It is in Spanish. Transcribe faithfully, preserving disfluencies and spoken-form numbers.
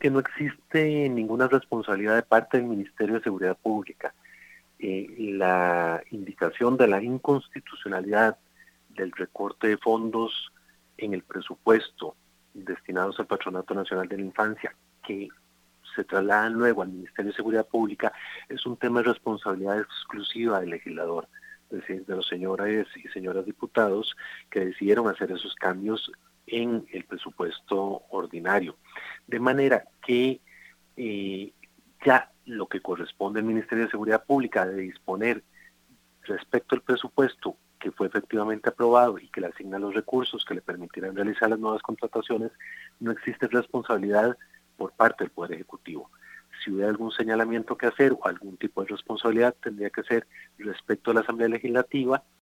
que no existe ninguna responsabilidad de parte del Ministerio de Seguridad Pública. Eh, la indicación de la inconstitucionalidad del recorte de fondos en el presupuesto destinados al Patronato Nacional de la Infancia, que se trasladan luego al Ministerio de Seguridad Pública, es un tema de responsabilidad exclusiva del legislador, es decir, de los señores y señoras diputados que decidieron hacer esos cambios en el presupuesto ordinario. De manera que eh, ya lo que corresponde al Ministerio de Seguridad Pública de disponer respecto al presupuesto que fue efectivamente aprobado y que le asigna los recursos que le permitirán realizar las nuevas contrataciones, no existe responsabilidad por parte del Poder Ejecutivo. Si hubiera algún señalamiento que hacer o algún tipo de responsabilidad, tendría que ser respecto a la Asamblea Legislativa